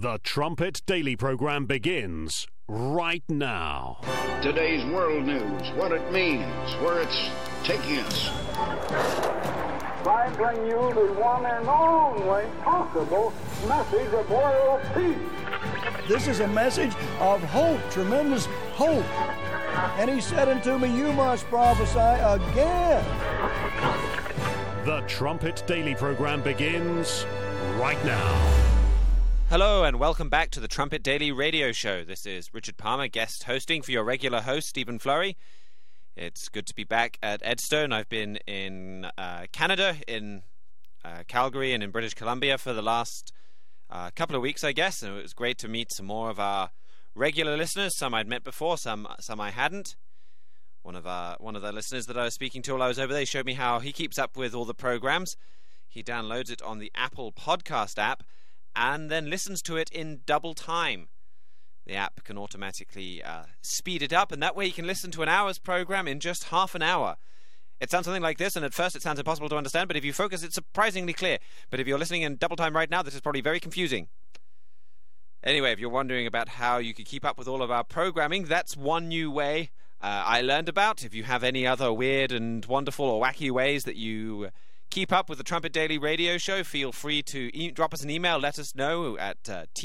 The Trumpet Daily program begins right now. Today's world news, what it means, where it's taking us. I bring you the one and only possible message of world peace. This is a message of hope, tremendous hope. And he said unto me, you must prophesy again. The Trumpet Daily program begins right now. Hello and welcome back to the Trumpet Daily radio show. This is Richard Palmer, guest hosting for your regular host, Stephen Flurry. It's good to be back at Edstone. I've been in Canada, in Calgary and in British Columbia for the last couple of weeks, I guess. And it was great to meet some more of our regular listeners. Some I'd met before, some I hadn't. One of the listeners that I was speaking to while I was over there showed me how he keeps up with all the programs. He downloads it on the Apple Podcast app and then listens to it in double time. The app can automatically speed it up, and that way you can listen to an hour's program in just half an hour. It sounds something like this, and at first it sounds impossible to understand, but if you focus, it's surprisingly clear. But if you're listening in double time right now, this is probably very confusing. Anyway, if you're wondering about how you can keep up with all of our programming, that's one new way I learned about. If you have any other weird and wonderful or wacky ways that you keep up with the Trumpet Daily radio show, feel free to drop us an email. Let us know at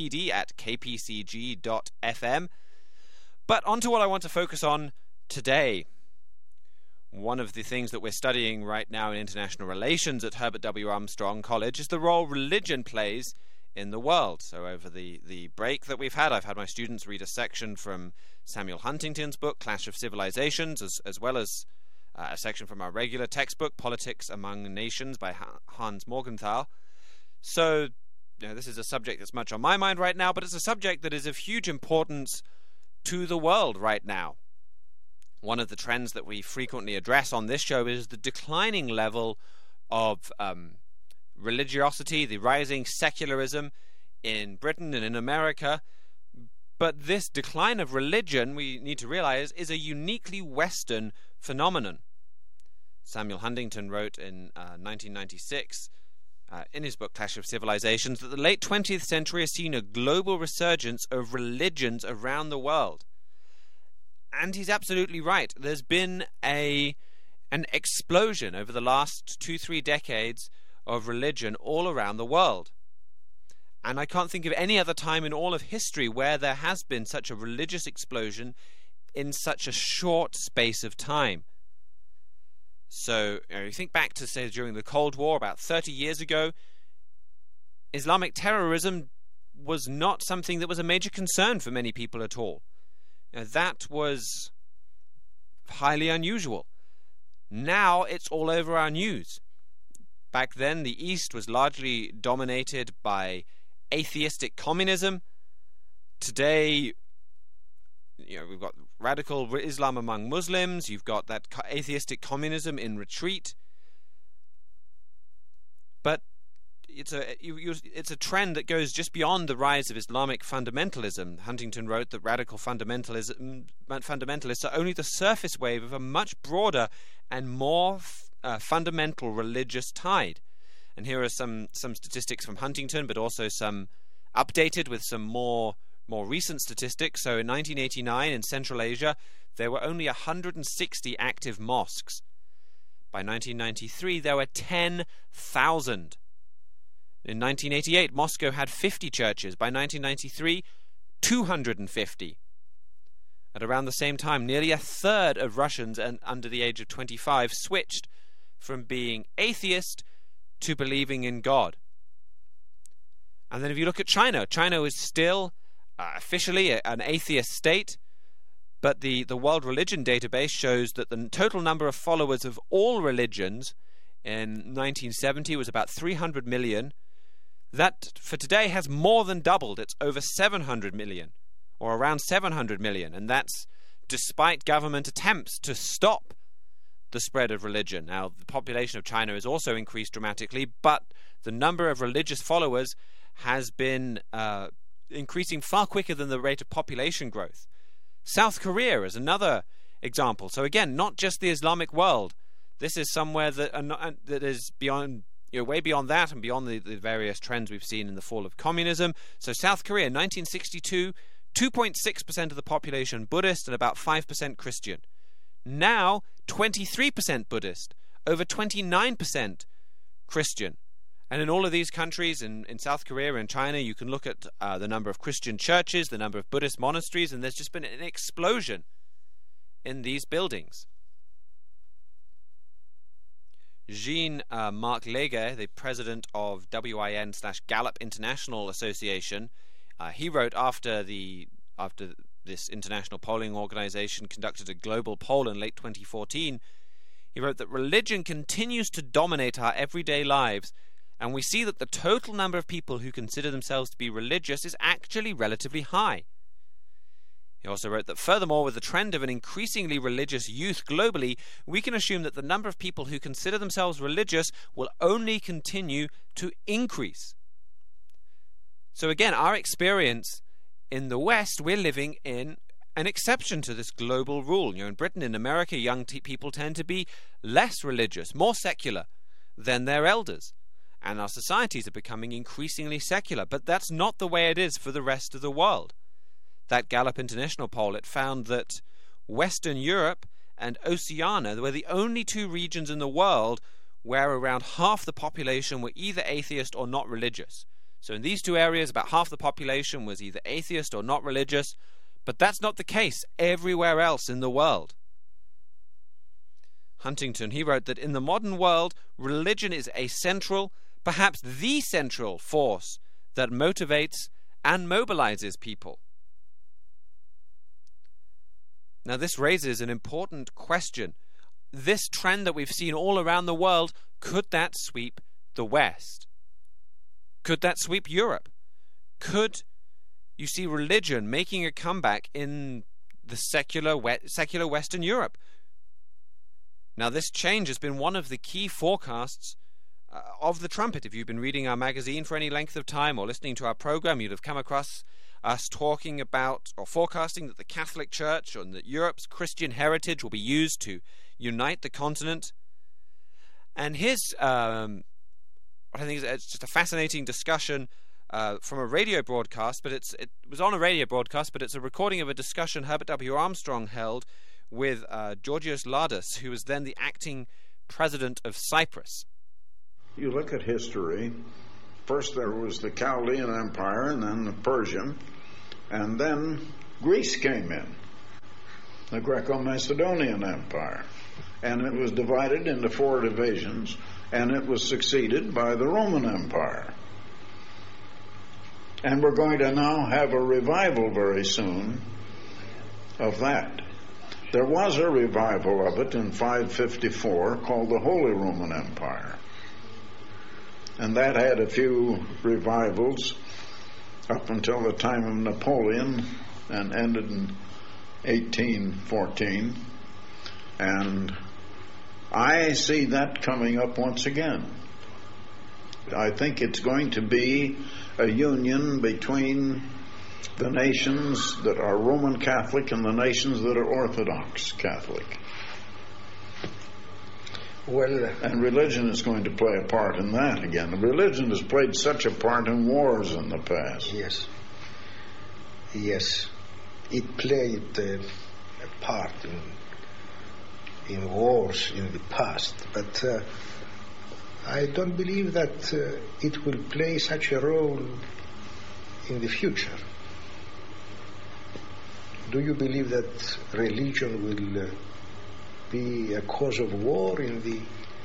td@kpcg.fm. But on to what I want to focus on today. One of the things that we're studying right now in international relations at Herbert W. Armstrong College is the role religion plays in the world. So over the break that we've had, I've had my students read a section from Samuel Huntington's book, Clash of Civilizations, as well as a section from our regular textbook, Politics Among Nations by Hans Morgenthau. So, this is a subject that's much on my mind right now, but it's a subject that is of huge importance to the world right now. One of the trends that we frequently address on this show is the declining level of religiosity, the rising secularism in Britain and in America. But this decline of religion, we need to realize, is a uniquely Western phenomenon. Samuel Huntington wrote in 1996 in his book Clash of Civilizations that the late 20th century has seen a global resurgence of religions around the world. And he's absolutely right. There's been an explosion over the last 2-3 decades of religion all around the world. And I can't think of any other time in all of history where there has been such a religious explosion in such a short space of time. So, you think back to, say, during the Cold War, about 30 years ago, Islamic terrorism was not something that was a major concern for many people at all. That was highly unusual. Now it's all over our news. Back then, the East was largely dominated by atheistic communism. Today, we've got radical Islam among Muslims. You've got that atheistic communism in retreat. But it's a trend that goes just beyond the rise of Islamic fundamentalism. Huntington wrote that radical fundamentalists are only the surface wave of a much broader and more fundamental religious tide. And here are some statistics from Huntington, but also some updated with some more recent statistics. So in 1989 in Central Asia, there were only 160 active mosques. By 1993, there were 10,000. In 1988, Moscow had 50 churches. By 1993, 250. At around the same time, nearly a third of Russians under the age of 25 switched from being atheist to believing in God. And then if you look at China, China is still officially an atheist state, but the World Religion Database shows that the total number of followers of all religions in 1970 was about 300 million. That, for today, has more than doubled. It's over 700 million, or around 700 million, and that's despite government attempts to stop the spread of religion. Now, the population of China has also increased dramatically, but the number of religious followers has been increasing far quicker than the rate of population growth. South Korea is another example. So again, not just the Islamic world. This is somewhere that is beyond way beyond that and beyond the various trends we've seen in the fall of communism. So South Korea, 1962, 2.6% of the population Buddhist and about 5% Christian. Now, 23% Buddhist, over 29% Christian. And in all of these countries, in South Korea and China, you can look at the number of Christian churches, the number of Buddhist monasteries, and there's just been an explosion in these buildings. Jean-Marc Leger, the president of WIN/Gallup International Association, he wrote after this international polling organization conducted a global poll in late 2014, he wrote that religion continues to dominate our everyday lives, and we see that the total number of people who consider themselves to be religious is actually relatively high. He also wrote that furthermore, with the trend of an increasingly religious youth globally, we can assume that the number of people who consider themselves religious will only continue to increase. So again, our experience in the West, we're living in an exception to this global rule. In Britain, in America, young people tend to be less religious, more secular than their elders. And our societies are becoming increasingly secular. But that's not the way it is for the rest of the world. That Gallup International poll, it found that Western Europe and Oceania were the only two regions in the world where around half the population were either atheist or not religious. So in these two areas, about half the population was either atheist or not religious, but that's not the case everywhere else in the world. Huntington, he wrote that in the modern world, religion is a central, perhaps the central force that motivates and mobilizes people. Now this raises an important question. This trend that we've seen all around the world, could that sweep the West? Could that sweep Europe? Could you see religion making a comeback in the secular Western Europe? Now this change has been one of the key forecasts of the trumpet. If you've been reading our magazine for any length of time or listening to our program, you'd have come across us talking about or forecasting that the Catholic Church and that Europe's Christian heritage will be used to unite the continent. And here's what I think it's just a fascinating discussion from a radio broadcast, but it was on a radio broadcast, but it's a recording of a discussion Herbert W. Armstrong held with Georgios Ladas, who was then the acting president of Cyprus. You look at history, first there was the Chaldean Empire and then the Persian, and then Greece came in, the Greco-Macedonian Empire, and it was divided into 4 divisions, and it was succeeded by the Roman Empire. And we're going to now have a revival very soon of that. There was a revival of it in 554 called the Holy Roman Empire. And that had a few revivals up until the time of Napoleon and ended in 1814. And I see that coming up once again. I think it's going to be a union between the nations that are Roman Catholic and the nations that are Orthodox Catholic. Well, and religion is going to play a part in that again. Religion has played such a part in wars in the past. Yes. It played a part in wars in the past, but I don't believe that it will play such a role in the future. Do you believe that religion will be a cause of war in the...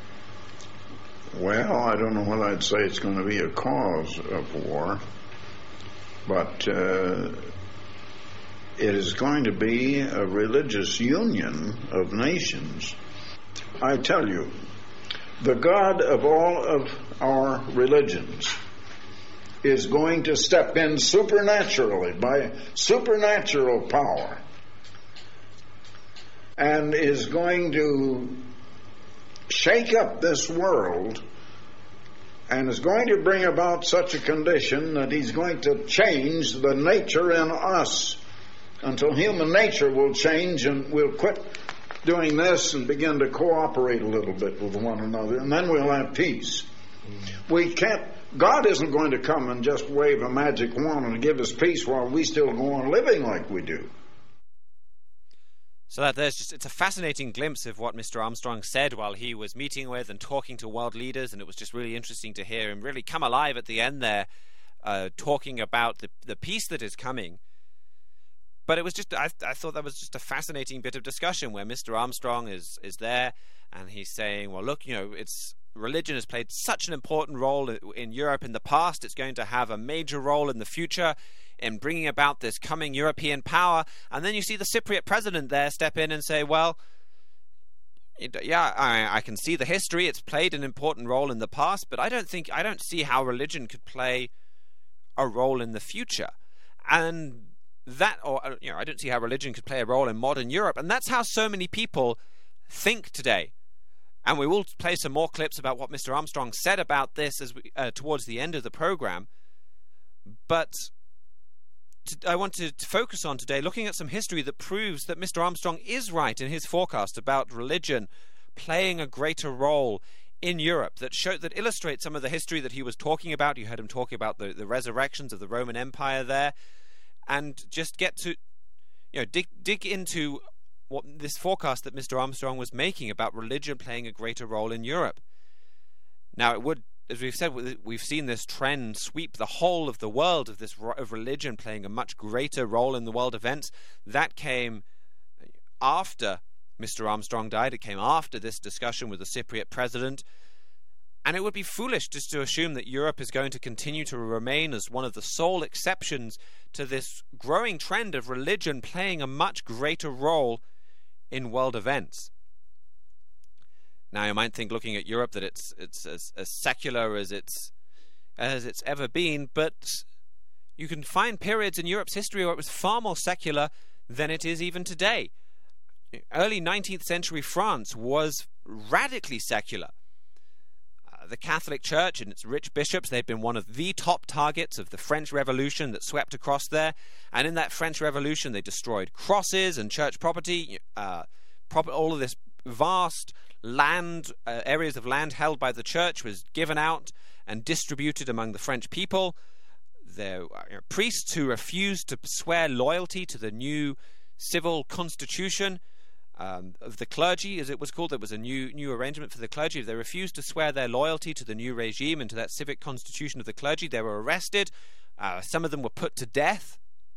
Well, I don't know whether I'd say it's going to be a cause of war, but it is going to be a religious union of nations. I tell you, the God of all of our religions is going to step in supernaturally, by supernatural power, and is going to shake up this world and is going to bring about such a condition that he's going to change the nature in us until human nature will change and we'll quit doing this and begin to cooperate a little bit with one another, and then we'll have peace. We can't. God isn't going to come and just wave a magic wand and give us peace while we still go on living like we do. So it's a fascinating glimpse of what Mr. Armstrong said while he was meeting with and talking to world leaders, and it was just really interesting to hear him really come alive at the end there, talking about the peace that is coming. But it was just, I thought that was just a fascinating bit of discussion where Mr. Armstrong is there, and he's saying, well, look, religion has played such an important role in Europe in the past. It's going to have a major role in the future in bringing about this coming European power. And then you see the Cypriot president there step in and say, well, yeah, I can see the history. It's played an important role in the past, but I don't see how religion could play a role in the future. And I don't see how religion could play a role in modern Europe. And that's how so many people think today. And we will play some more clips about what Mr. Armstrong said about this as towards the end of the program. But I want to focus on today looking at some history that proves that Mr. Armstrong is right in his forecast about religion playing a greater role in Europe, that illustrates some of the history that he was talking about. You heard him talking about the resurrections of the Roman Empire there, and just get to dig into what this forecast that Mr. Armstrong was making about religion playing a greater role in Europe. Now, it would, as we've said, we've seen this trend sweep the whole of the world of religion playing a much greater role in the world events. That came after Mr. Armstrong died. It came after this discussion with the Cypriot president. And it would be foolish just to assume that Europe is going to continue to remain as one of the sole exceptions to this growing trend of religion playing a much greater role in world events. Now, you might think, looking at Europe, that it's as secular as it's ever been, but you can find periods in Europe's history where it was far more secular than it is even today. Early 19th century France was radically secular. The Catholic Church and its rich bishops, they've been one of the top targets of the French Revolution that swept across there. And in that French Revolution, they destroyed crosses and church property, all of this vast land, areas of land held by the church was given out and distributed among the French people. There were priests who refused to swear loyalty to the new civil constitution of the clergy, as it was called. There was a new arrangement for the clergy. If they refused to swear their loyalty to the new regime and to that civic constitution of the clergy, they were arrested. Some of them were put to death.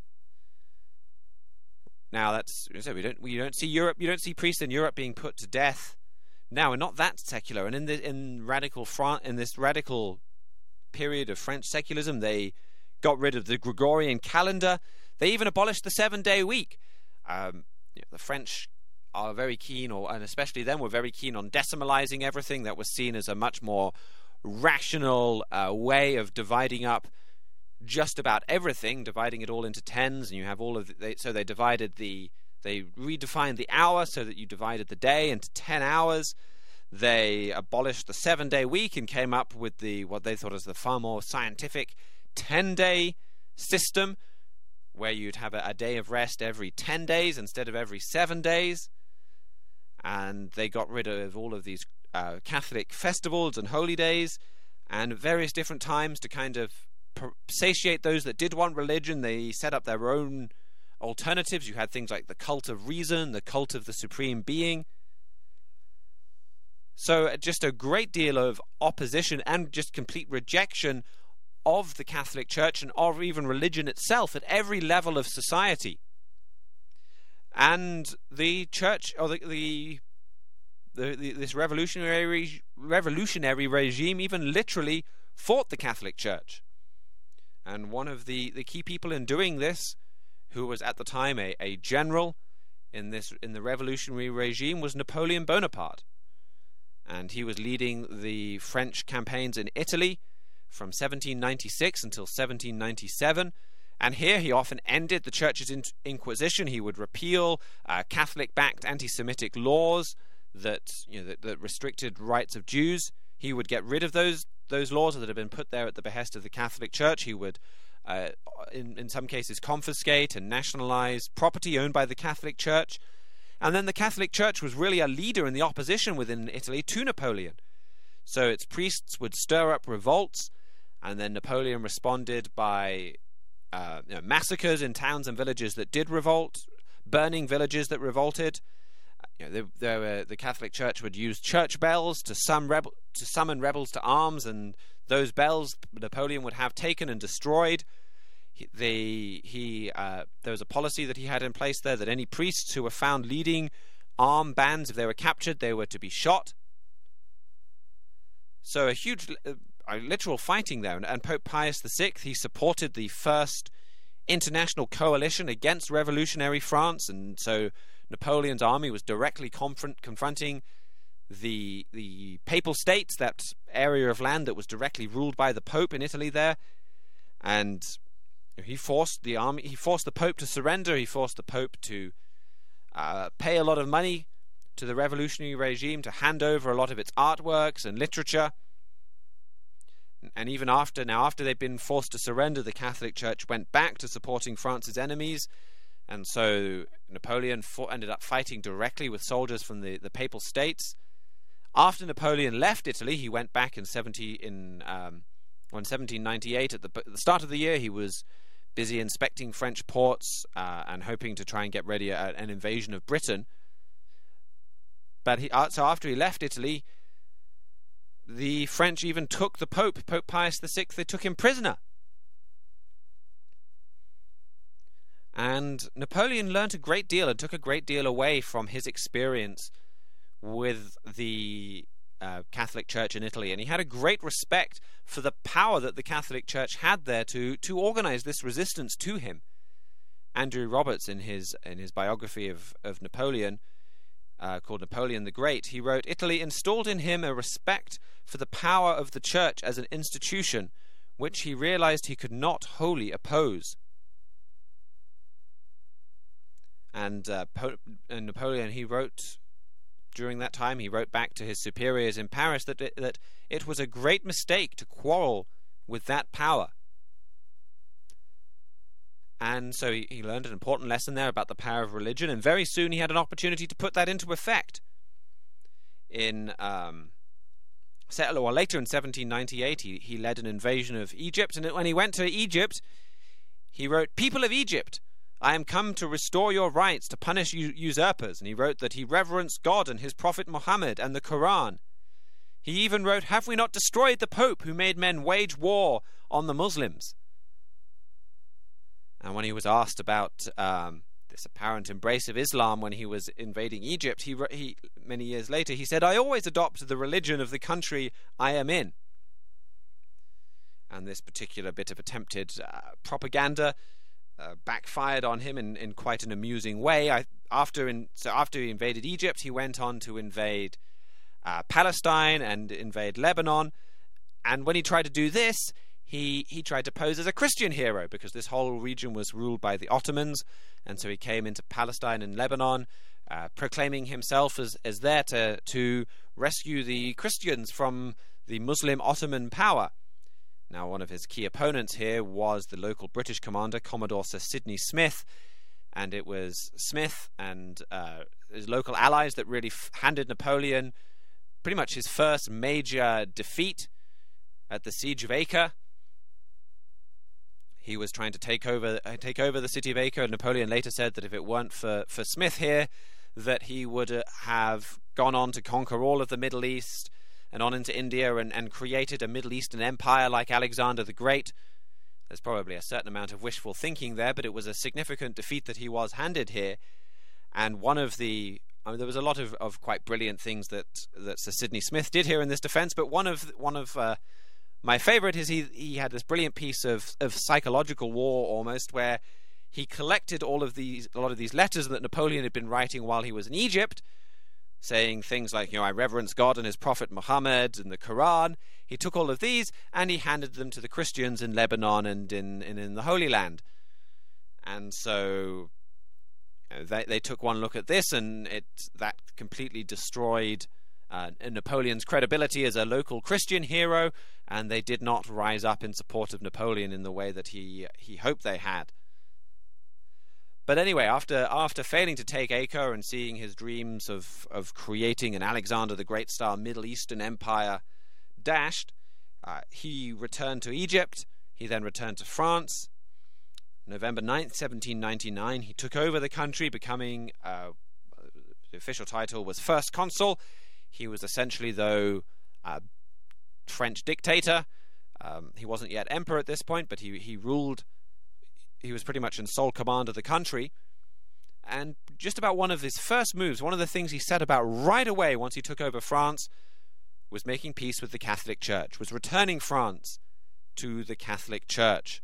Now, that's you don't see priests in Europe being put to death. Now, we're not that secular. And in this radical period of French secularism, they got rid of the Gregorian calendar. They even abolished the 7-day week. The French are very keen, and especially them, were very keen on decimalizing everything. That was seen as a much more rational way of dividing up just about everything, dividing it all into tens, and you have all of so they redefined the hour so that you divided the day into 10 hours. They abolished the 7-day week and came up with what they thought was the far more scientific 10-day system, where you'd have a day of rest every 10 days instead of every 7 days. And they got rid of all of these Catholic festivals and holy days and various different times to kind of satiate those that did want religion. They set up their own alternatives. You had things like the cult of reason, the cult of the supreme being. So just a great deal of opposition and just complete rejection of the Catholic Church and of even religion itself at every level of society. And the church, or this revolutionary regime, even literally fought the Catholic Church. And one of the key people in doing this, who was at the time a general in the revolutionary regime, was Napoleon Bonaparte. And he was leading the French campaigns in Italy from 1796 until 1797. And here he often ended the church's inquisition. He would repeal Catholic-backed anti-Semitic laws that restricted rights of Jews. He would get rid of those laws that had been put there at the behest of the Catholic Church. He would, in some cases, confiscate and nationalize property owned by the Catholic Church. And then the Catholic Church was really a leader in the opposition within Italy to Napoleon. So its priests would stir up revolts, and then Napoleon responded by massacres in towns and villages that did revolt, burning villages that revolted. The Catholic Church would use church bells to summon rebels to arms, and those bells Napoleon would have taken and destroyed. There was a policy that he had in place there that any priests who were found leading armed bands, if they were captured, they were to be shot. So a huge literal fighting there. And Pope Pius VI, he supported the first international coalition against revolutionary France, and so Napoleon's army was directly confronting the Papal States, that area of land that was directly ruled by the Pope in Italy there. And he forced the Pope to surrender. He forced the Pope to pay a lot of money to the revolutionary regime, to hand over a lot of its artworks and literature. And even after they'd been forced to surrender, the Catholic Church went back to supporting France's enemies. And so Napoleon ended up fighting directly with soldiers from the Papal States. After Napoleon left Italy, he went back in 1798. At the start of the year, he was busy inspecting French ports and hoping to try and get ready an invasion of Britain. But so after he left Italy, the French even took the Pope Pius VI. They took him prisoner. And Napoleon learnt a great deal and took a great deal away from his experience with the Catholic Church in Italy. And he had a great respect for the power that the Catholic Church had there to organize this resistance to him. Andrew Roberts, in his biography of Napoleon, called Napoleon the Great, he wrote, "Italy installed in him a respect for the power of the Church as an institution, which he realized he could not wholly oppose." And Napoleon, he wrote during that time, he wrote back to his superiors in Paris that it was a great mistake to quarrel with that power. And so he learned an important lesson there about the power of religion, and very soon he had an opportunity to put that into effect. Later in 1798, he led an invasion of Egypt, and when he went to Egypt, he wrote, "People of Egypt, I am come to restore your rights, to punish usurpers." And he wrote that he reverenced God and his prophet Muhammad and the Quran. He even wrote, "Have we not destroyed the Pope who made men wage war on the Muslims?" And when he was asked about this apparent embrace of Islam when he was invading Egypt, he many years later, he said, "I always adopt the religion of the country I am in." And this particular bit of attempted propaganda backfired on him in quite an amusing way. After he invaded Egypt, he went on to invade Palestine and invade Lebanon. And when he tried to do this, he tried to pose as a Christian hero, because this whole region was ruled by the Ottomans. And so he came into Palestine and Lebanon, proclaiming himself as there to rescue the Christians from the Muslim Ottoman power. Now, one of his key opponents here was the local British commander, Commodore Sir Sidney Smith, and it was Smith and his local allies that really handed Napoleon pretty much his first major defeat at the Siege of Acre. He was trying to take over the city of Acre, and Napoleon later said that if it weren't for Smith here, that he would have gone on to conquer all of the Middle East and on into India and created a Middle Eastern empire like Alexander the Great. There's probably a certain amount of wishful thinking there, but it was a significant defeat that he was handed here. And there was a lot of quite brilliant things that Sir Sidney Smith did here in this defense, but one of my favorite is he had this brilliant piece of psychological war almost, where he collected a lot of these letters that Napoleon had been writing while he was in Egypt, saying things like, I reverence God and his prophet Muhammad and the Quran. He took all of these and he handed them to the Christians in Lebanon and in the Holy Land. And so they took one look at this, and that completely destroyed Napoleon's credibility as a local Christian hero, and they did not rise up in support of Napoleon in the way that he hoped they had. But anyway, after failing to take Acre and seeing his dreams of creating an Alexander the Great style Middle Eastern empire dashed. He returned to Egypt. He then returned to France. November 9th, 1799, he took over the country, becoming, the official title was First Consul. He was essentially, though, French dictator. He wasn't yet emperor at this point, but he ruled. He was pretty much in sole command of the country. And just about one of his first moves, one of the things he set about right away once he took over France, was making peace with the Catholic Church, was returning France to the Catholic Church.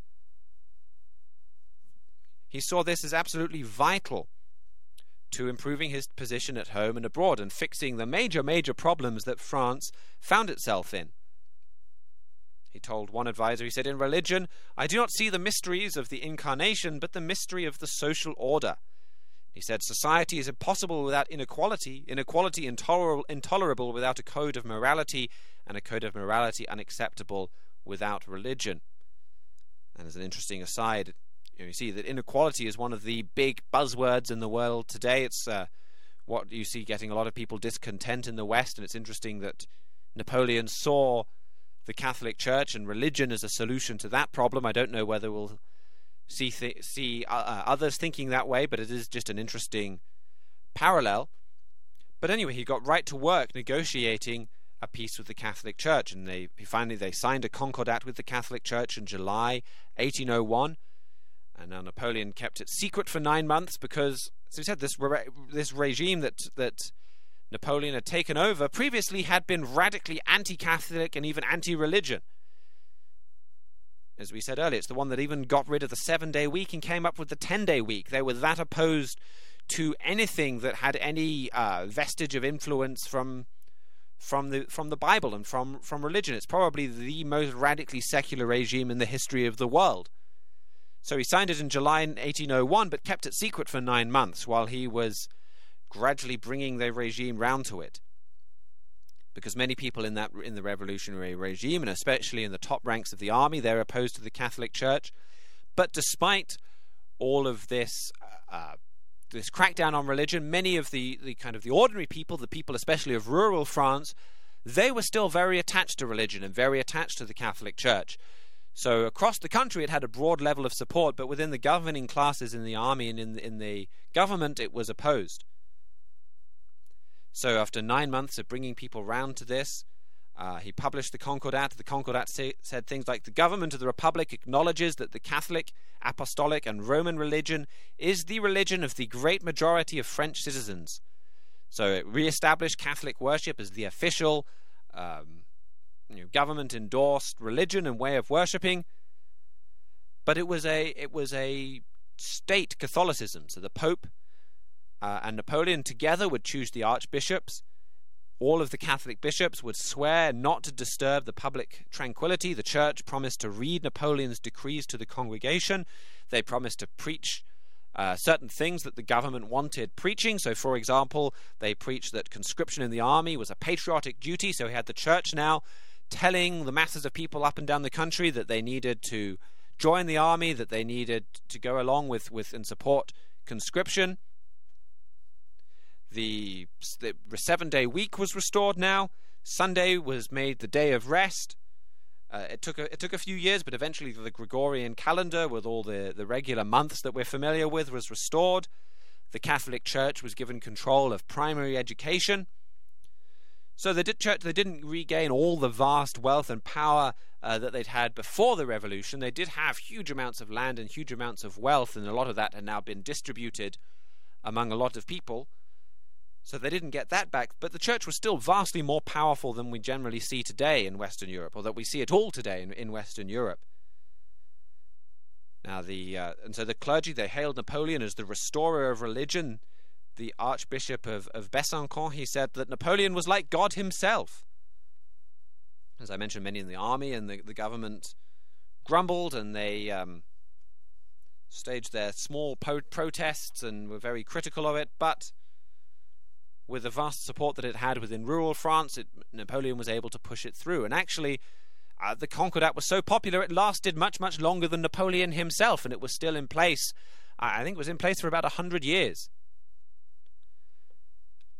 He saw this as absolutely vital to improving his position at home and abroad and fixing the major problems that France found itself in. He told one advisor, he said, "In religion, I do not see the mysteries of the incarnation, but the mystery of the social order." He said, "Society is impossible without inequality, inequality intolerable without a code of morality, and a code of morality unacceptable without religion." And as an interesting aside, you see that inequality is one of the big buzzwords in the world today. It's what you see getting a lot of people discontent in the West, and it's interesting that Napoleon saw the Catholic Church and religion as a solution to that problem. I don't know whether we'll see others thinking that way, but it is just an interesting parallel. But anyway, he got right to work negotiating a peace with the Catholic Church, and they signed a concordat with the Catholic Church in July 1801. And now Napoleon kept it secret for 9 months because, as we said, this regime that Napoleon had taken over previously had been radically anti-Catholic and even anti-religion. As we said earlier, it's the one that even got rid of the 7-day week and came up with the 10-day week. They were that opposed to anything that had any vestige of influence from the Bible and from religion. It's probably the most radically secular regime in the history of the world. So he signed it in July 1801, but kept it secret for 9 months while he was gradually bringing the regime round to it. Because many people in the revolutionary regime, and especially in the top ranks of the army, they're opposed to the Catholic Church. But despite all of this crackdown on religion, many of the kind of the ordinary people, the people especially of rural France, they were still very attached to religion and very attached to the Catholic Church. So across the country it had a broad level of support, but within the governing classes in the army and in the government it was opposed. So after 9 months of bringing people round to this, he published the Concordat. The Concordat said things like, "The government of the Republic acknowledges that the Catholic, Apostolic and Roman religion is the religion of the great majority of French citizens." So it re-established Catholic worship as the official government-endorsed religion and way of worshipping. But it was a state Catholicism. So the Pope and Napoleon together would choose the archbishops. All of the Catholic bishops would swear not to disturb the public tranquility. The church promised to read Napoleon's decrees to the congregation. They promised to preach certain things that the government wanted preaching. So, for example, they preached that conscription in the army was a patriotic duty. So he had the church now telling the masses of people up and down the country that they needed to join the army, that they needed to go along with and support conscription. The 7-day week was restored now. Sunday was made the day of rest. It took a few years, but eventually the Gregorian calendar with all the regular months that we're familiar with was restored. The Catholic Church was given control of primary education. So they didn't regain all the vast wealth and power that they'd had before the revolution. They did have huge amounts of land and huge amounts of wealth, and a lot of that had now been distributed among a lot of people. So they didn't get that back, but the church was still vastly more powerful than we generally see today in Western Europe, or that we see it all today in Western Europe. Now and so the clergy, they hailed Napoleon as the restorer of religion. The Archbishop of Besançon, he said that Napoleon was like God himself. As I mentioned, many in the army and the government grumbled, and they staged their small protests and were very critical of it, but with the vast support that it had within rural France, Napoleon was able to push it through. And actually, the Concordat was so popular, it lasted much, much longer than Napoleon himself, and it was still in place. I think it was in place for about 100 years.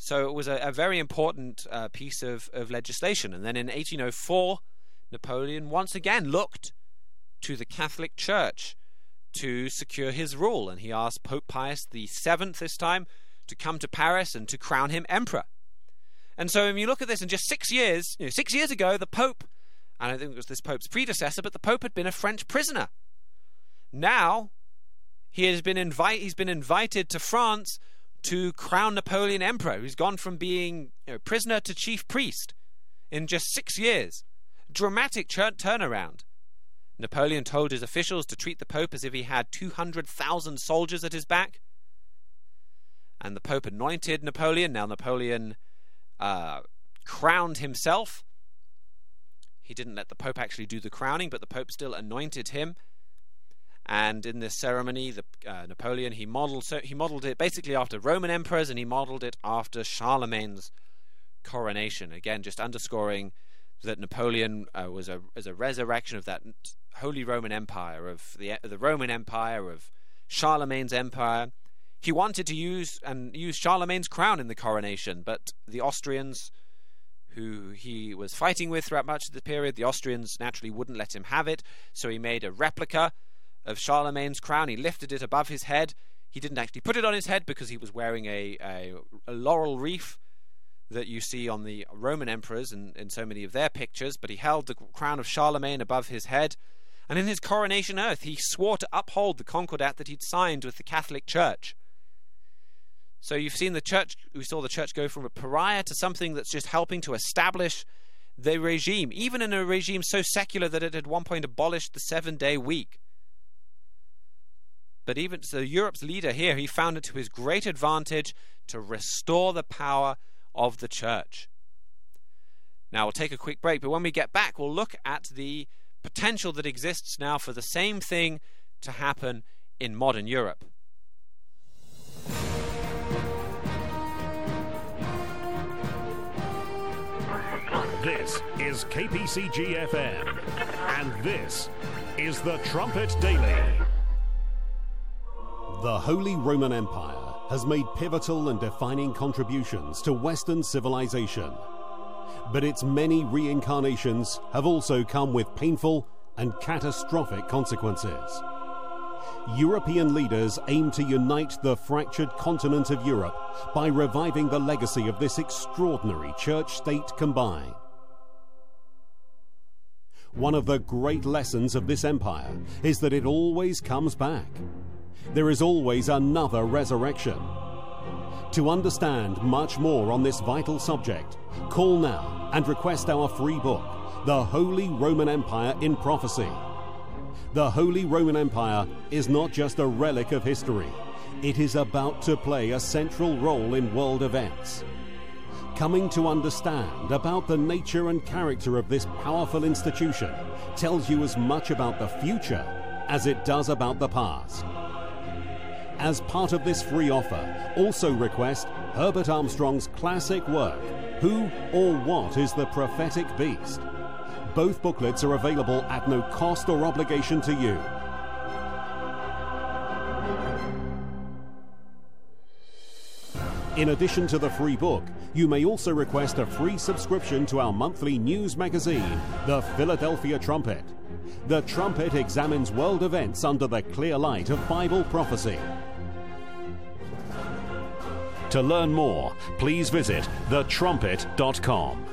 So it was a very important piece of legislation. And then in 1804, Napoleon once again looked to the Catholic Church to secure his rule, and he asked Pope Pius VII this time to come to Paris and to crown him emperor. And so when you look at this, in just 6 years, 6 years ago, the Pope, I don't think it was this Pope's predecessor, but the Pope had been a French prisoner. Now he's been invited to France to crown Napoleon emperor. He's gone from being prisoner to chief priest in just 6 years. Dramatic turnaround. Napoleon told his officials to treat the Pope as if he had 200,000 soldiers at his back. And the Pope anointed Napoleon. Now Napoleon crowned himself. He didn't let the Pope actually do the crowning, but the Pope still anointed him. And in this ceremony, Napoleon, he modeled it basically after Roman emperors, and he modeled it after Charlemagne's coronation. Again, just underscoring that Napoleon was a resurrection of that Holy Roman Empire, of the Roman Empire, of Charlemagne's empire. He wanted to use Charlemagne's crown in the coronation, but the Austrians, who he was fighting with throughout much of the period, the Austrians naturally wouldn't let him have it, so he made a replica of Charlemagne's crown. He lifted it above his head. He didn't actually put it on his head because he was wearing a laurel wreath that you see on the Roman emperors in so many of their pictures, but he held the crown of Charlemagne above his head, and in his coronation oath he swore to uphold the concordat that he'd signed with the Catholic Church. So you've seen we saw the church go from a pariah to something that's just helping to establish the regime, even in a regime so secular that it had one point abolished the 7-day week. But even so, Europe's leader here, he found it to his great advantage to restore the power of the church. Now we'll take a quick break, but when we get back, we'll look at the potential that exists now for the same thing to happen in modern Europe. This is KPCG FM, and this is the Trumpet Daily. The Holy Roman Empire has made pivotal and defining contributions to Western civilization. But its many reincarnations have also come with painful and catastrophic consequences. European leaders aim to unite the fractured continent of Europe by reviving the legacy of this extraordinary church-state combine. One of the great lessons of this empire is that it always comes back. There is always another resurrection. To understand much more on this vital subject, call now and request our free book, The Holy Roman Empire in Prophecy. The Holy Roman Empire is not just a relic of history. It is about to play a central role in world events. Coming to understand about the nature and character of this powerful institution tells you as much about the future as it does about the past. As part of this free offer, also request Herbert Armstrong's classic work, Who or What is the Prophetic Beast? Both booklets are available at no cost or obligation to you. In addition to the free book, you may also request a free subscription to our monthly news magazine, The Philadelphia Trumpet. The Trumpet examines world events under the clear light of Bible prophecy. To learn more, please visit thetrumpet.com.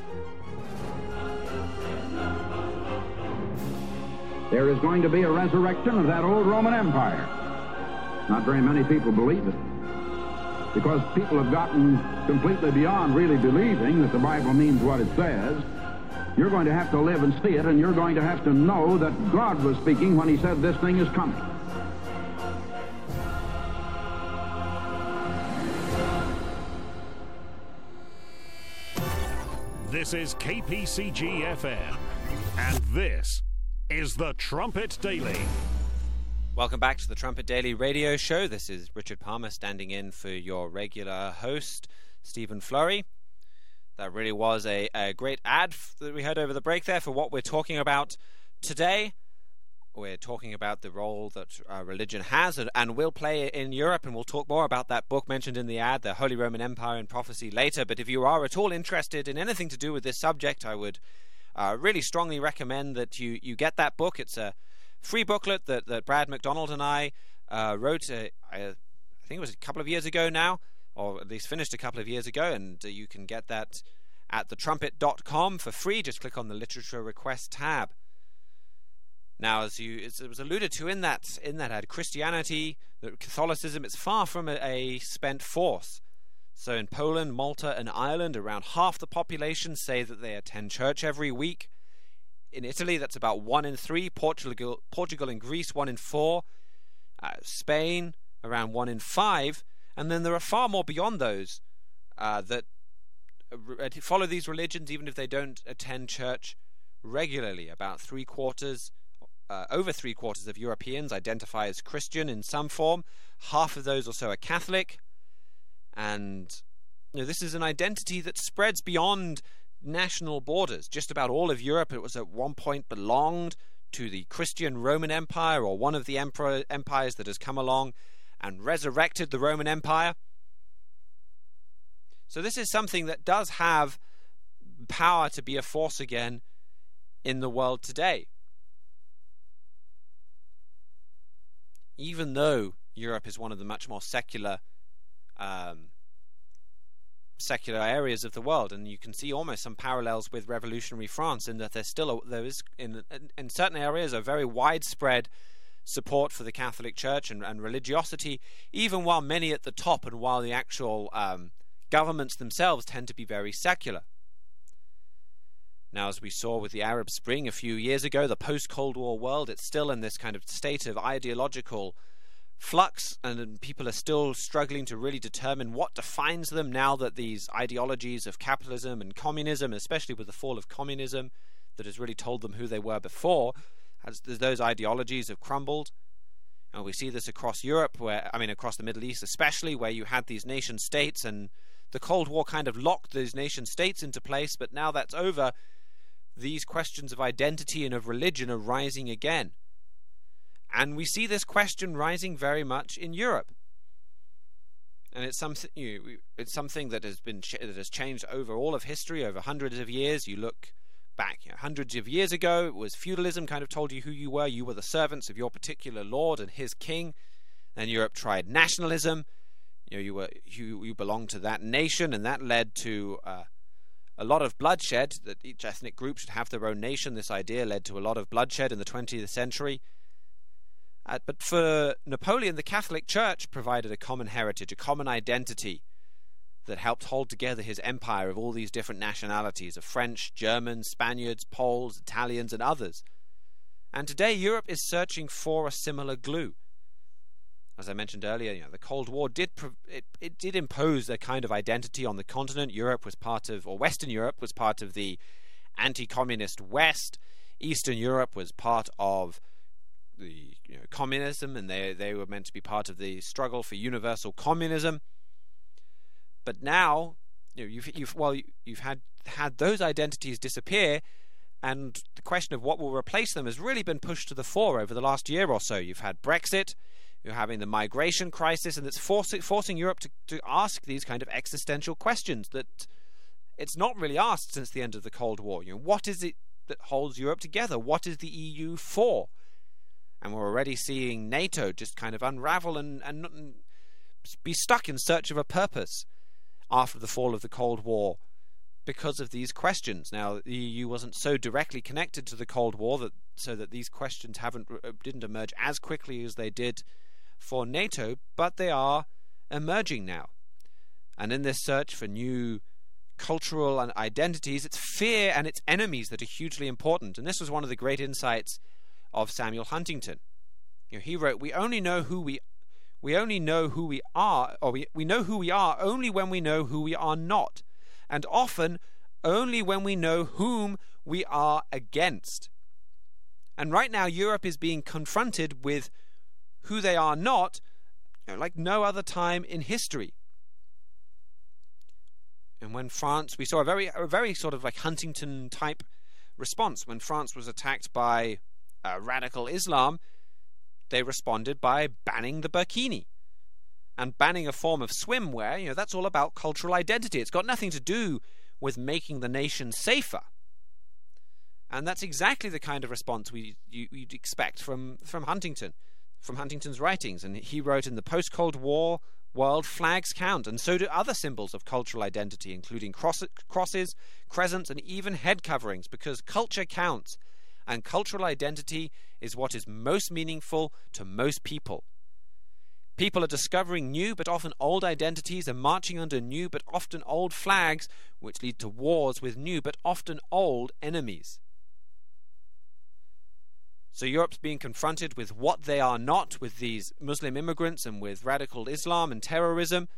There is going to be a resurrection of that old Roman Empire. Not very many people believe it, because people have gotten completely beyond really believing that the Bible means what it says. You're going to have to live and see it, and you're going to have to know that God was speaking when he said this thing is coming. This is KPCG FM, and this is the Trumpet Daily. Welcome back to the Trumpet Daily radio show. This is Richard Palmer standing in for your regular host, Stephen Flurry. That really was a great ad that we heard over the break there for what we're talking about today. we're talking about the role that religion has and will play in Europe, and we'll talk more about that book mentioned in the ad, The Holy Roman Empire and Prophecy, later. But if you are at all interested in anything to do with this subject, I would really strongly recommend that you get that book. It's a free booklet that Brad McDonald and I wrote, I think it was a couple of years ago now, or at least finished a couple of years ago, and you can get that at thetrumpet.com for free. Just click on the Literature Request tab. Now, as it was alluded to in that ad, Christianity, Catholicism, it's far from a spent force. So in Poland, Malta, and Ireland, around half the population say that they attend church every week. In Italy, that's about 1 in 3. Portugal and Greece, 1 in 4. Spain, around 1 in 5. And then there are far more beyond those that follow these religions, even if they don't attend church regularly. About over 3/4 of Europeans identify as Christian in some form. Half of those or so are Catholic. And this is an identity that spreads beyond national borders. Just about all of Europe, it was at one point belonged to the Christian Roman Empire, or one of the empires that has come along and resurrected the Roman Empire. So this is something that does have power to be a force again in the world today. Even though Europe is one of the much more secular areas of the world, and you can see almost some parallels with revolutionary France, in that there is in certain areas a very widespread support for the Catholic Church and religiosity, even while many at the top and while the actual governments themselves tend to be very secular. Now, as we saw with the Arab Spring a few years ago, the post-Cold War world, it's still in this kind of state of ideological flux, and people are still struggling to really determine what defines them now that these ideologies of capitalism and communism, especially with the fall of communism that has really told them who they were before, as those ideologies have crumbled. And we see this across Europe, across the Middle East especially, where you had these nation states, and the Cold War kind of locked those nation states into place. But now that's over, these questions of identity and of religion are rising again. And we see this question rising very much in Europe. And it's something that has changed over all of history, over hundreds of years. You look back, hundreds of years ago, it was feudalism kind of told you who you were. You were the servants of your particular lord and his king. And Europe tried nationalism. You belonged to that nation, and that led to a lot of bloodshed, that each ethnic group should have their own nation. This idea led to a lot of bloodshed in the 20th century. But for Napoleon, the Catholic Church provided a common heritage, a common identity that helped hold together his empire of all these different nationalities, of French, Germans, Spaniards, Poles, Italians, and others. And today Europe is searching for a similar glue. As I mentioned earlier, the Cold War did impose a kind of identity on the continent. Western Europe was part of the anti-communist West. Eastern Europe was part of the communism, and they were meant to be part of the struggle for universal communism. But now, you've had those identities disappear, and the question of what will replace them has really been pushed to the fore over the last year or so. You've had Brexit. You're having the migration crisis, and it's forcing Europe to ask these kind of existential questions that it's not really asked since the end of the Cold War. What is it that holds Europe together? What is the EU for? And we're already seeing NATO just kind of unravel and be stuck in search of a purpose after the fall of the Cold War because of these questions. Now, the EU wasn't so directly connected to the Cold War so that these questions didn't emerge as quickly as they did for NATO, but they are emerging now. And in this search for new cultural identities, it's fear and its enemies that are hugely important. And this was one of the great insights of Samuel Huntington. He wrote, we know who we are only when we know who we are not, and often only when we know whom we are against. And right now Europe is being confronted with who they are not, like no other time in history. And when France, we saw a very sort of like Huntington type response when France was attacked by radical Islam, they responded by banning the burkini and banning a form of swimwear. That's all about cultural identity. It's got nothing to do with making the nation safer. And that's exactly the kind of response you'd expect from Huntington, from Huntington's writings. And he wrote, in the post-Cold War world, flags count, and so do other symbols of cultural identity, including crosses, crescents, and even head coverings, because culture counts, and cultural identity is what is most meaningful to most people. People are discovering new but often old identities and marching under new but often old flags, which lead to wars with new but often old enemies. So Europe's being confronted with what they are not, with these Muslim immigrants and with radical Islam and terrorism.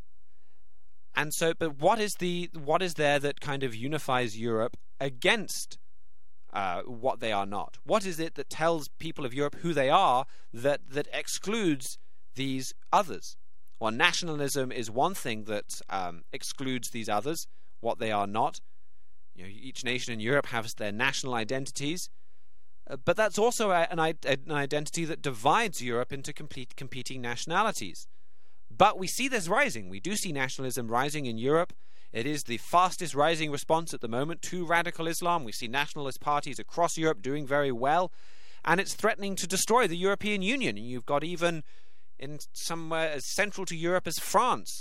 And so, but what is there that kind of unifies Europe against what they are not? What is it that tells people of Europe who they are that excludes these others? Well, nationalism is one thing that excludes these others, what they are not. Each nation in Europe has their national identities. But that's also an identity that divides Europe into competing nationalities. But we see this rising. We do see nationalism rising in Europe. It is the fastest rising response at the moment to radical Islam. We see nationalist parties across Europe doing very well. And it's threatening to destroy the European Union. And you've got, even in somewhere as central to Europe as France,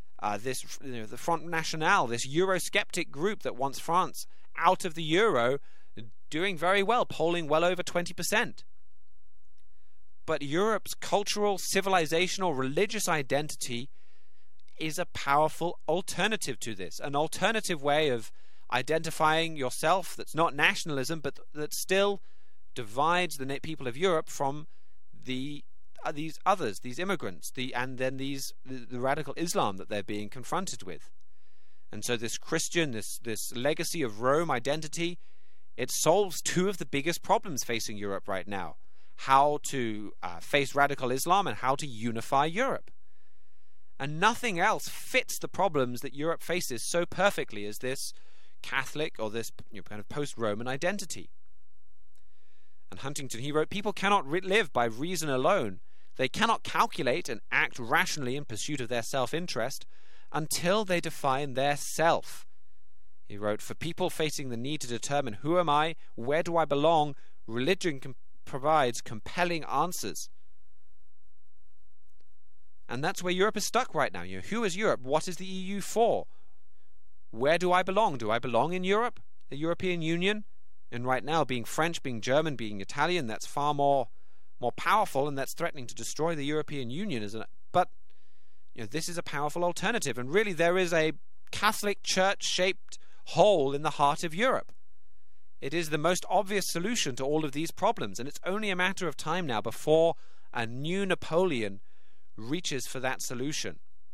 the Front National, this Eurosceptic group that wants France out of the euro, doing very well, polling well over 20%. But Europe's cultural, civilizational, religious identity is a powerful alternative to this, an alternative way of identifying yourself that's not nationalism, but that still divides the people of Europe from these others, these immigrants, and then the radical Islam that they're being confronted with. And so this Christian, this legacy of Rome identity, it solves two of the biggest problems facing Europe right now: how to face radical Islam and how to unify Europe. And nothing else fits the problems that Europe faces so perfectly as this Catholic or this kind of post-Roman identity. And Huntington, he wrote, people cannot live by reason alone. They cannot calculate and act rationally in pursuit of their self-interest until they define their self. He wrote, for people facing the need to determine who am I, where do I belong, religion provides compelling answers. And that's where Europe is stuck right now. Who is Europe? What is the EU for? Where do I belong? Do I belong in Europe, the European Union? And right now, being French, being German, being Italian, that's far more powerful, and that's threatening to destroy the European Union. But this is a powerful alternative, and really there is a Catholic Church-shaped hole in the heart of Europe. It is the most obvious solution to all of these problems, and it's only a matter of time now before a new Napoleon reaches for that solution.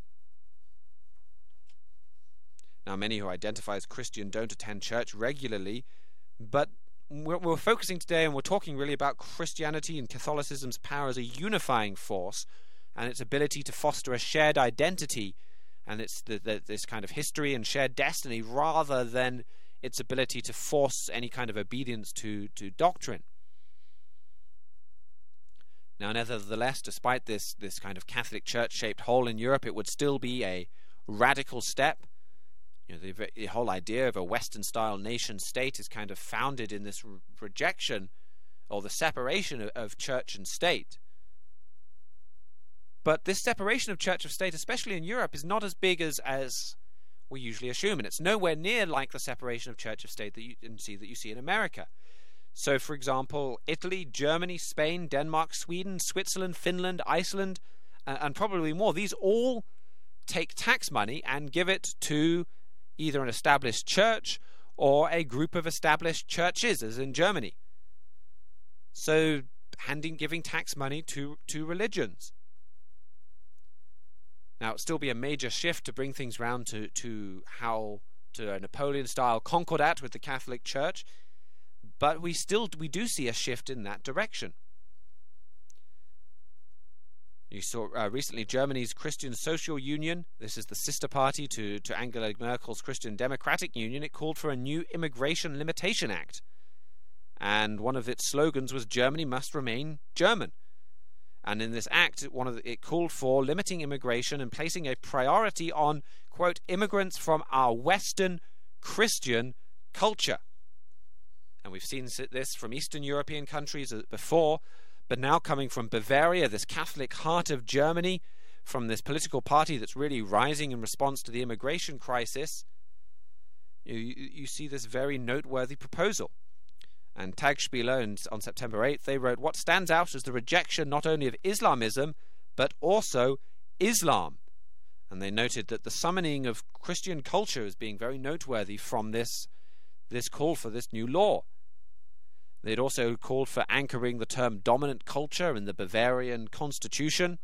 Now, many who identify as Christian don't attend church regularly, but we're focusing today, and we're talking really about Christianity and Catholicism's power as a unifying force and its ability to foster a shared identity, and it's this kind of history and shared destiny, rather than its ability to force any kind of obedience to doctrine. Now, nevertheless, despite this kind of Catholic Church-shaped hole in Europe, it would still be a radical step. The whole idea of a Western-style nation-state is kind of founded in this rejection or the separation of church and state. But this separation of church and state, especially in Europe, is not as big as we usually assume, and it's nowhere near like the separation of church and state that you see in America. So, for example, Italy, Germany, Spain, Denmark, Sweden, Switzerland, Finland, Iceland, and probably more, these all take tax money and give it to either an established church or a group of established churches, as in Germany. So, giving tax money to religions. Now, it'll still be a major shift to bring things round to a Napoleon-style concordat with the Catholic Church, but we do see a shift in that direction. You saw recently Germany's Christian Social Union. This is the sister party to Angela Merkel's Christian Democratic Union. It called for a new Immigration Limitation Act. and one of its slogans was "Germany must remain German." And in this act, it called for limiting immigration and placing a priority on, quote, immigrants from our Western Christian culture. And we've seen this from Eastern European countries before, but now coming from Bavaria, this Catholic heart of Germany, from this political party that's really rising in response to the immigration crisis, you see this very noteworthy proposal. And Tagesspiegel on September 8th, they wrote, "What stands out is the rejection not only of Islamism, but also Islam." And they noted that the summoning of Christian culture as being very noteworthy from this call for this new law. They'd also called for anchoring the term dominant culture in the Bavarian constitution.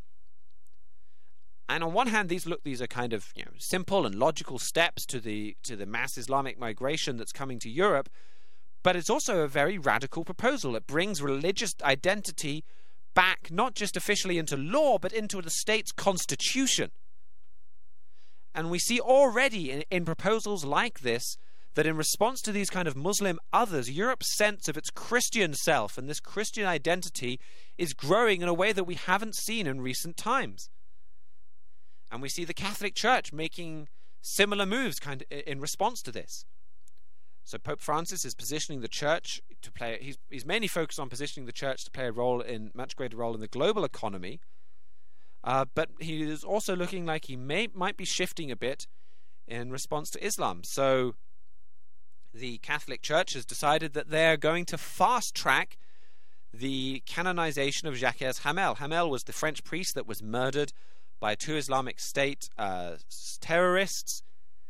And on one hand, these are kind of simple and logical steps to the mass Islamic migration that's coming to Europe. But it's also a very radical proposal. It brings religious identity back, not just officially into law, but into the state's constitution. And we see already in proposals like this that in response to these kind of Muslim others, Europe's sense of its Christian self and this Christian identity is growing in a way that we haven't seen in recent times. And we see the Catholic Church making similar moves kind of in response to this. So Pope Francis is positioning the church to play. He's mainly focused on positioning the church to play a much greater role in the global economy. But he is also looking like he might be shifting a bit in response to Islam. So the Catholic Church has decided that they're going to fast track the canonization of Jacques Hamel. Hamel was the French priest that was murdered by two Islamic State terrorists,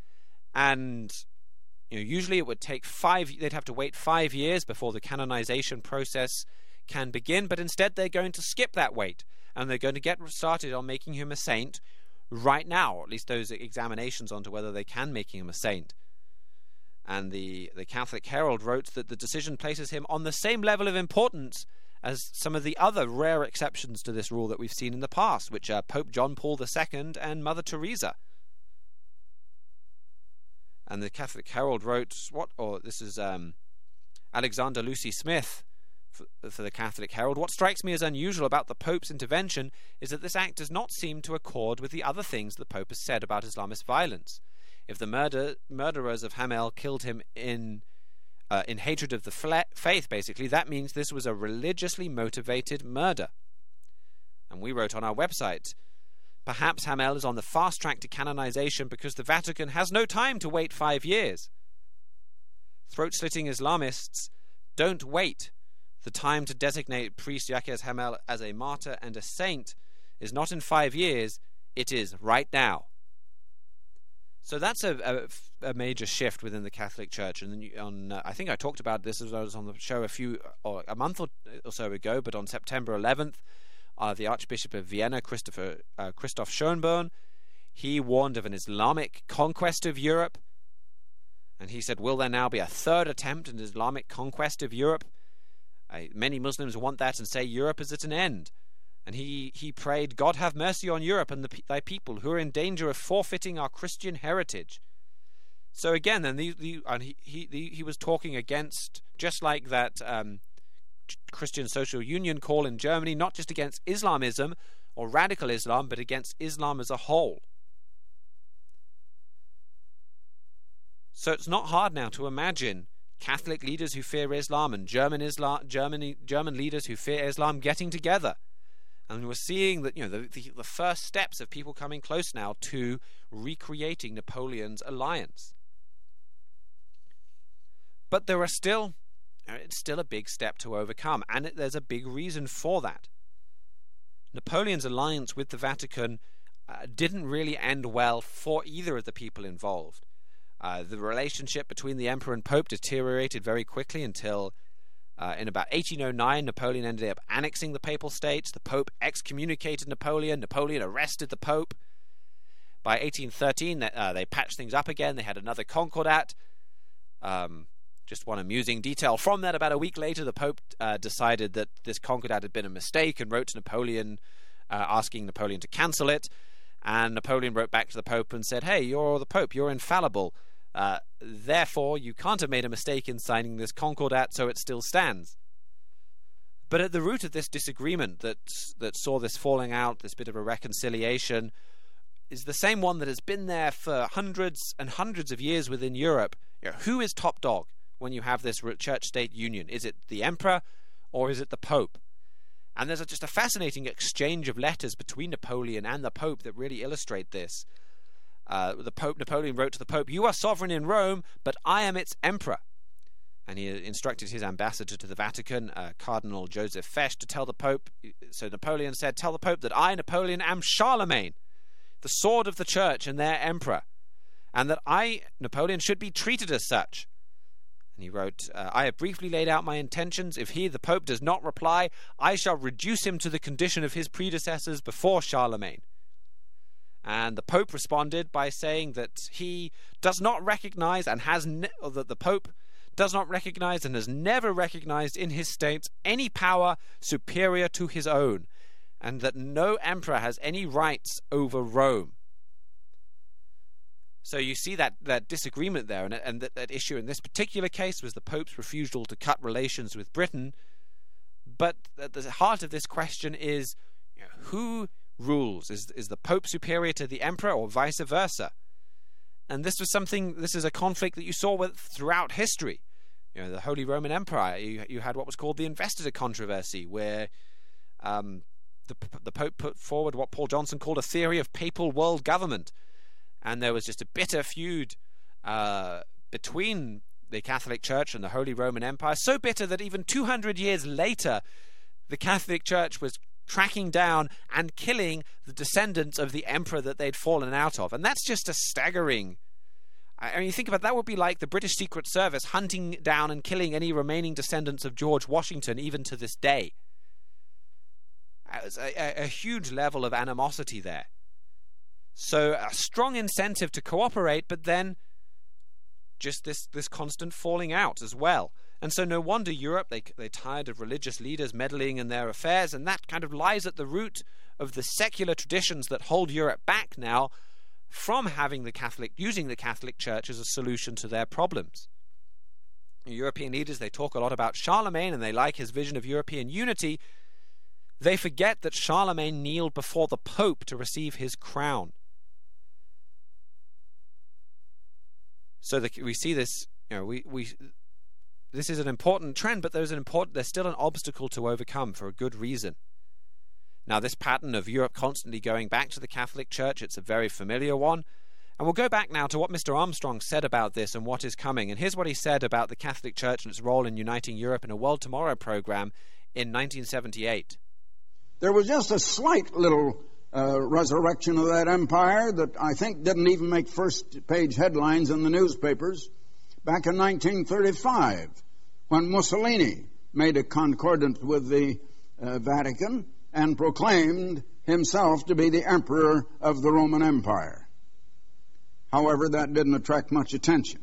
and usually it would take they'd have to wait 5 years before the canonization process can begin, but instead they're going to skip that wait, and they're going to get started on making him a saint right now, or at least those examinations onto whether they can make him a saint. And the Catholic Herald wrote that the decision places him on the same level of importance as some of the other rare exceptions to this rule that we've seen in the past, which are Pope John Paul II and Mother Teresa. And the Catholic Herald wrote, this is Alexander Lucy Smith for the Catholic Herald. "What strikes me as unusual about the Pope's intervention is that this act does not seem to accord with the other things the Pope has said about Islamist violence. If the murderers of Hamel killed him in hatred of the faith, basically, that means this was a religiously motivated murder." And we wrote on our website, "Perhaps Hamel is on the fast track to canonization because the Vatican has no time to wait 5 years. Throat-slitting Islamists don't wait. The time to designate priest Jacques Hamel as a martyr and a saint is not in 5 years, it is right now." So that's a major shift within the Catholic Church. And then I think I talked about this as I was on the show a month or so ago, but on September 11th, the Archbishop of Vienna, Christoph Schönborn, he warned of an Islamic conquest of Europe. And he said, will there now be a third attempt at an Islamic conquest of Europe? Many Muslims want that and say Europe is at an end. And he prayed, "God have mercy on Europe and thy people who are in danger of forfeiting our Christian heritage." So again, then he was talking against, just like that Christian Social Union call in Germany, not just against Islamism or radical Islam, but against Islam as a whole. So it's not hard now to imagine Catholic leaders who fear Islam and German leaders who fear Islam getting together. And we're seeing that the first steps of people coming close now to recreating Napoleon's alliance. But it's still a big step to overcome, and there's a big reason for that. Napoleon's alliance with the Vatican didn't really end well for either of the people involved. The relationship between the Emperor and Pope deteriorated very quickly until in about 1809, Napoleon ended up annexing the Papal States. The Pope excommunicated Napoleon. Napoleon arrested the Pope. By 1813, they patched things up again. They had another Concordat. Just one amusing detail from that, about a week later, the Pope decided that this Concordat had been a mistake and wrote to Napoleon asking Napoleon to cancel it. And Napoleon wrote back to the Pope and said, "Hey, you're the Pope. You're infallible. Therefore, you can't have made a mistake in signing this Concordat, so it still stands. But at the root of this disagreement that saw this falling out, this bit of a reconciliation, is the same one that has been there for hundreds and hundreds of years within Europe. Who is top dog when you have this church-state union? Is it the emperor or is it the pope? And there's just a fascinating exchange of letters between Napoleon and the pope that really illustrate this. Napoleon wrote to the pope, "You are sovereign in Rome, but I am its emperor." And he instructed his ambassador to the Vatican, Cardinal Joseph Fesch, to tell the pope. So Napoleon said, "Tell the pope that I, Napoleon, am Charlemagne, the sword of the church and their emperor, and that I, Napoleon, should be treated as such." And he wrote, "I have briefly laid out my intentions. If he, the Pope, does not reply, I shall reduce him to the condition of his predecessors before Charlemagne." And the Pope responded by saying that he does not recognize and that the Pope does not recognize and has never recognized in his states any power superior to his own, and that no emperor has any rights over Rome. So you see that disagreement there, and that issue in this particular case was the Pope's refusal to cut relations with Britain. But at the heart of this question is, who rules? Is the Pope superior to the Emperor or vice versa? And this is a conflict that you saw throughout history. The Holy Roman Empire, you had what was called the Investiture controversy, where the Pope put forward what Paul Johnson called a theory of papal world government. And there was just a bitter feud between the Catholic Church and the Holy Roman Empire, so bitter that even 200 years later, the Catholic Church was tracking down and killing the descendants of the emperor that they'd fallen out of. And that's just a staggering... I mean, you think about that, would be like the British Secret Service hunting down and killing any remaining descendants of George Washington, even to this day. It was a huge level of animosity there. So a strong incentive to cooperate, but then just this constant falling out as well. And so no wonder Europe, they're tired of religious leaders meddling in their affairs, and that kind of lies at the root of the secular traditions that hold Europe back now from using the Catholic Church as a solution to their problems. European leaders, they talk a lot about Charlemagne, and they like his vision of European unity. They forget that Charlemagne kneeled before the Pope to receive his crown. So we see this, this is an important trend, but there's still an obstacle to overcome for a good reason. Now, this pattern of Europe constantly going back to the Catholic Church, it's a very familiar one. And we'll go back now to what Mr. Armstrong said about this and what is coming. And here's what he said about the Catholic Church and its role in uniting Europe in a World Tomorrow program in 1978. There was just a slight little resurrection of that empire that I think didn't even make first-page headlines in the newspapers back in 1935 when Mussolini made a concordat with the Vatican and proclaimed himself to be the emperor of the Roman Empire. However, that didn't attract much attention.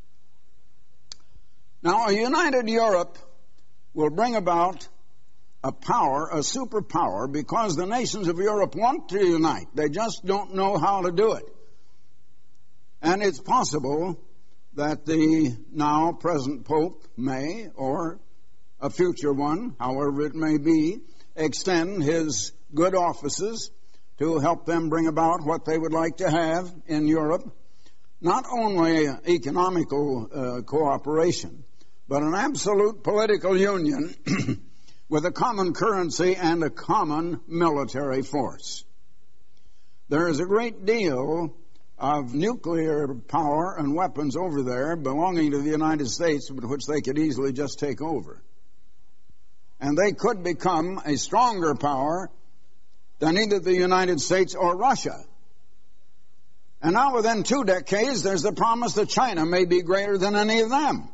Now, a united Europe will bring about a superpower, because the nations of Europe want to unite. They just don't know how to do it. And it's possible that the now present Pope may, or a future one, however it may be, extend his good offices to help them bring about what they would like to have in Europe. Not only economical cooperation, but an absolute political union with a common currency and a common military force. There is a great deal of nuclear power and weapons over there belonging to the United States, which they could easily just take over. And they could become a stronger power than either the United States or Russia. And now within 2 decades, there's the promise that China may be greater than any of them.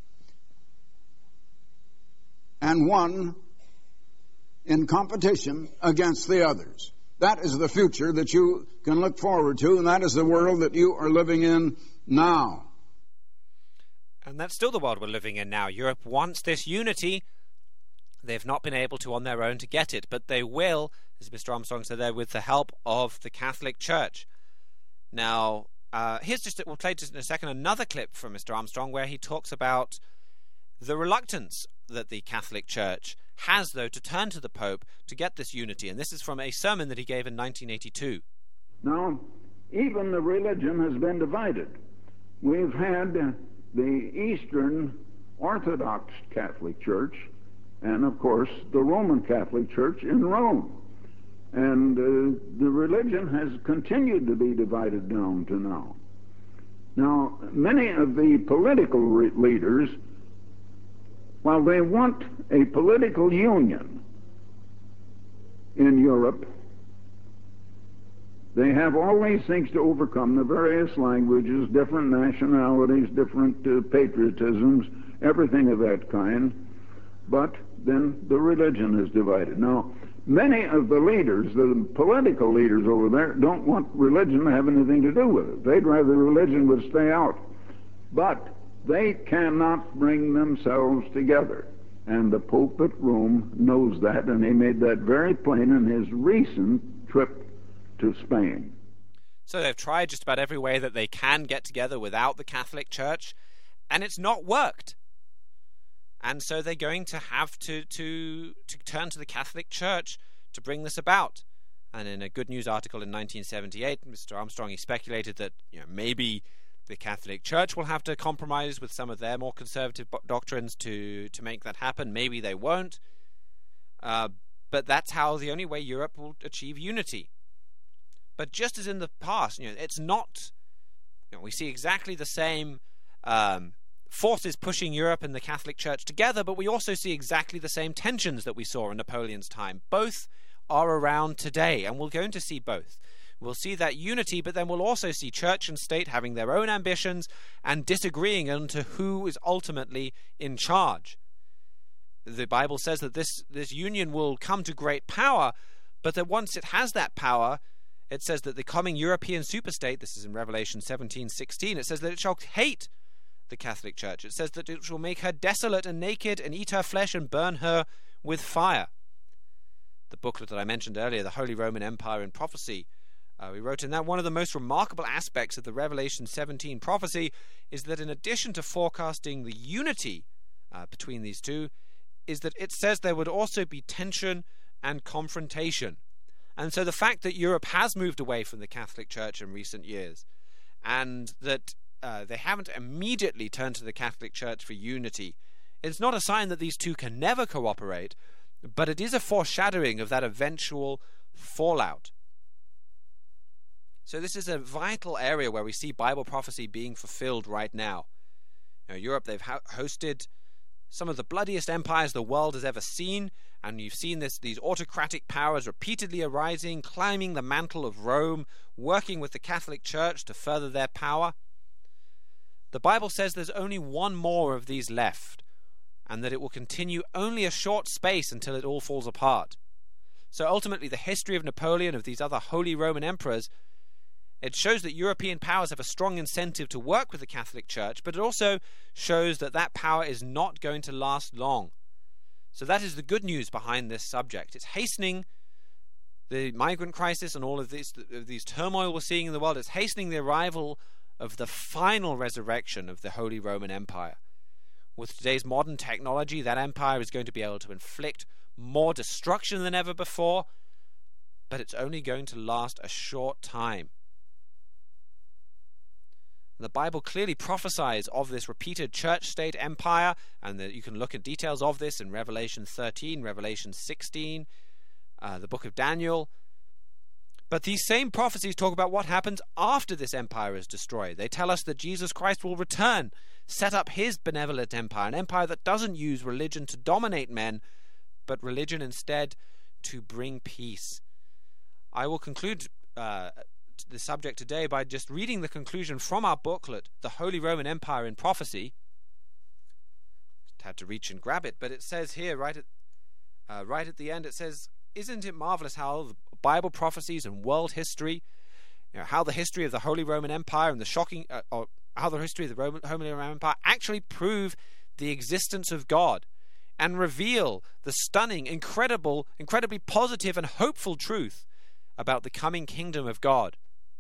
And one in competition against the others. That is the future that you can look forward to, and that is the world that you are living in now. And that's still the world we're living in now. Europe wants this unity. They've not been able to on their own to get it, but they will, as Mr. Armstrong said there, with the help of the Catholic Church. Now, we'll play just in a second another clip from Mr. Armstrong where he talks about the reluctance that the Catholic Church has, though, to turn to the Pope to get this unity. And this is from a sermon that he gave in 1982. Now, even the religion has been divided. We've had the Eastern Orthodox Catholic Church and, of course, the Roman Catholic Church in Rome. And the religion has continued to be divided down to now. Now, many of the political leaders, while they want a political union in Europe, they have all these things to overcome, the various languages, different nationalities, different patriotisms, everything of that kind. But then the religion is divided. Now, many of the leaders, the political leaders over there, don't want religion to have anything to do with it. They'd rather religion would stay out. But they cannot bring themselves together. And the Pope at Rome knows that, and he made that very plain in his recent trip to Spain. So they've tried just about every way that they can get together without the Catholic Church, and it's not worked. And so they're going to have to turn to the Catholic Church to bring this about. And in a Good News article in 1978, Mr. Armstrong, he speculated that maybe the Catholic Church will have to compromise with some of their more conservative doctrines to make that happen. Maybe they won't. But that's how the only way Europe will achieve unity. But just as in the past, it's not. We see exactly the same forces pushing Europe and the Catholic Church together, but we also see exactly the same tensions that we saw in Napoleon's time. Both are around today, and we're going to see both. We'll see that unity, but then we'll also see church and state having their own ambitions and disagreeing on to who is ultimately in charge. The Bible says that this union will come to great power, but that once it has that power, it says that the coming European superstate, this is in Revelation 17:16, it says that it shall hate the Catholic Church. It says that it shall make her desolate and naked and eat her flesh and burn her with fire. The booklet that I mentioned earlier, The Holy Roman Empire in Prophecy, we wrote in that one of the most remarkable aspects of the Revelation 17 prophecy is that in addition to forecasting the unity between these two, is that it says there would also be tension and confrontation. And so the fact that Europe has moved away from the Catholic Church in recent years, and that they haven't immediately turned to the Catholic Church for unity, it's not a sign that these two can never cooperate, but it is a foreshadowing of that eventual fallout. So this is a vital area where we see Bible prophecy being fulfilled right now. Europe, they've hosted some of the bloodiest empires the world has ever seen, and you've seen these autocratic powers repeatedly arising, climbing the mantle of Rome, working with the Catholic Church to further their power. The Bible says there's only one more of these left, and that it will continue only a short space until it all falls apart. So ultimately the history of Napoleon, of these other Holy Roman emperors, it shows that European powers have a strong incentive to work with the Catholic Church, but it also shows that that power is not going to last long. So that is the good news behind this subject. It's hastening the migrant crisis and all of these turmoil we're seeing in the world. It's hastening the arrival of the final resurrection of the Holy Roman Empire. With today's modern technology, that empire is going to be able to inflict more destruction than ever before, but it's only going to last a short time. The Bible clearly prophesies of this repeated church-state empire, and that you can look at details of this in Revelation 13, Revelation 16, the book of Daniel. But these same prophecies talk about what happens after this empire is destroyed. They tell us that Jesus Christ will return, set up his benevolent empire, an empire that doesn't use religion to dominate men, but religion instead to bring peace. I will conclude the subject today by just reading the conclusion from our booklet, The Holy Roman Empire in Prophecy. Had to reach and grab it, but it says here right at the end, it says, "Isn't it marvelous how the Bible prophecies and world history, how the history of the Holy Roman Empire and the shocking, or how the history of the Holy Roman Empire actually prove the existence of God and reveal the stunning, incredibly positive and hopeful truth about the coming kingdom of God.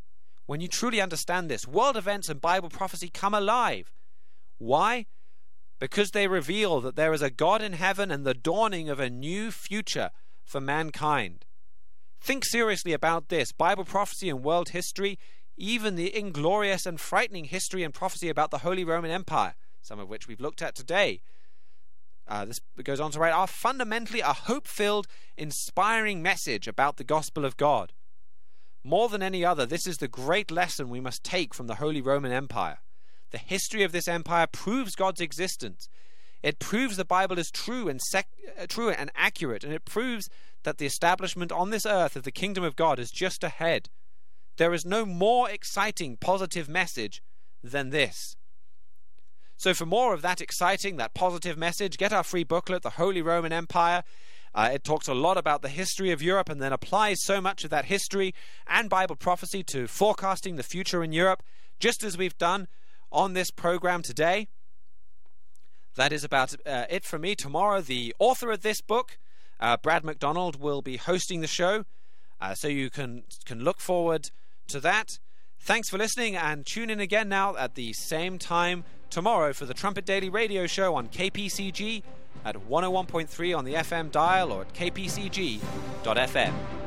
When you truly understand this, world events and Bible prophecy come alive. Why? Because they reveal that there is a God in heaven and the dawning of a new future for mankind. Think seriously about this. Bible prophecy and world history, even the inglorious and frightening history and prophecy about the Holy Roman Empire, some of which we've looked at today. This goes on to write, are fundamentally a hope-filled, inspiring message about the gospel of God. More than any other, this is the great lesson we must take from the Holy Roman Empire. The history of this empire proves God's existence. It proves the Bible is true and accurate, and it proves that the establishment on this earth of the kingdom of God is just ahead. There is no more exciting positive message than this. So for more of that exciting, that positive message, get our free booklet, The Holy Roman Empire. It talks a lot about the history of Europe and then applies so much of that history and Bible prophecy to forecasting the future in Europe, just as we've done on this program today. That is about it from me. Tomorrow, the author of this book, Brad McDonald, will be hosting the show, so you can look forward to that. Thanks for listening, and tune in again now at the same time tomorrow for the Trumpet Daily Radio Show on KPCG at 101.3 on the FM dial or at kpcg.fm.